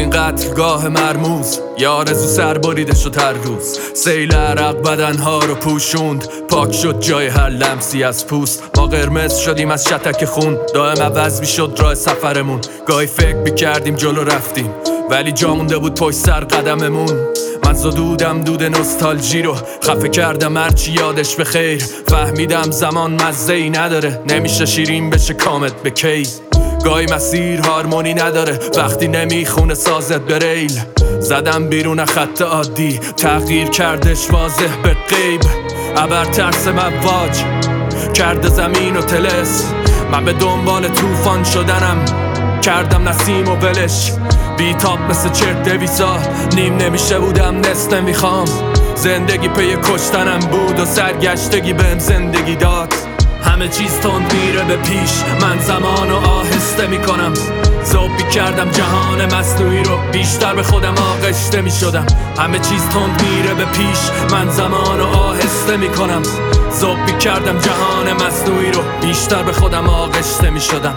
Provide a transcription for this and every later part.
این قتلگاه مرموز، یه آرزو سر بریده شد هر روز. سیل عرق بدنها رو پوشوند، پاک شد جای هر لمسی از پوست. ما قرمز شدیم از شتک خون، دائم عوض میشد راه سفرمون. گاهی فکر میکردیم جلو رفتیم، ولی جا مونده بود پشت سر قدممون. من زدودم دود نوستالژی رو، خفه کردم هرچی یادش به خیر. فهمیدم زمان مزه‌ای نداره، نمیشه شیرین بشه کامت به کی. گاهی مسیر هارمونی نداره وقتی نمیخونه سازت به ریل. زدم بیرون خط عادی، تغییر کردش واضح به غیب. ابر ترس مواج کرده زمین و تلس، من به دنبال طوفان شدنم، کردم نسیم و ولش. بیتاب مثل چرت دویسا، نیم نمیشه بودم نصف نمیخوام. زندگی پی کشتنم بود و سرگشتگی بهم زندگی داد. همه چیز تند میره به پیش، من زمان و آهسته میکنم. زوبی کردم جهان مصنوعی رو، بیشتر به خودم آغشته میشدم. همه چیز تند میره به پیش، من زمان و آهسته میکنم. زوبی کردم جهان مصنوعی رو، بیشتر به خودم آغشته میشدم.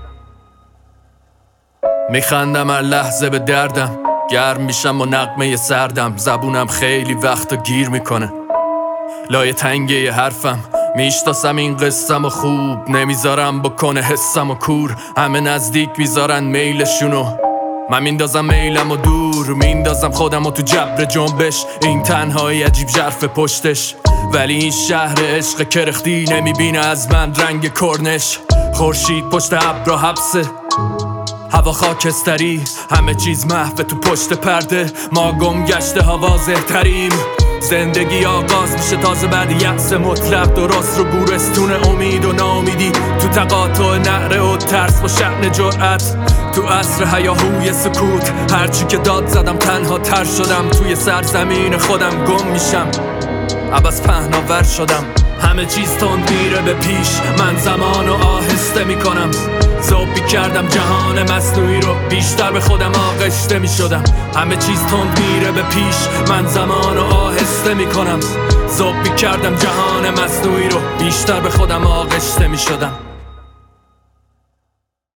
میخندم هر لحظه به دردم، گرم میشم و نغمه سردم. زبونم خیلی وقتا گیر میکنه لای تنگه حرفم. میشناسم این قصم و خوب نمیذارم بکنه حسم و کور. همه نزدیک میذارن میلشونو، من میندازم میلم و دور. میندازم خودم و تو جبر جنبش، این تنهایی عجیب ژرف پشتش. ولی این شهر عشق کرختی نمیبینه از من رنگ کرنش. خورشید پشت ابر حبسه، هوا خاکستری، همه چیز محو تو پشت پرده. ما گم گشته ها واضح تریم. زندگی آغاز میشه تازه بعد یأس مطلق. درست رو گورستون امید و ناامیدی، تو تقاطع نعره و ترس با شأن جرأت. تو عصر هیاهوی سکوت، هرچی که داد زدم تنها تر شدم. توی سرزمین خودم گم میشم، عبس پهناور شدم. همه چیز تند میره به پیش، من زمان و آهسته میکنم. زوبی کردم جهان مصنوعی رو، بیشتر به خودم آغشته میشدم. همه چیز تند میره به پیش، من زمان و آهسته میکنم. زوبی کردم جهان مصنوعی رو، بیشتر به خودم آغشته میشدم.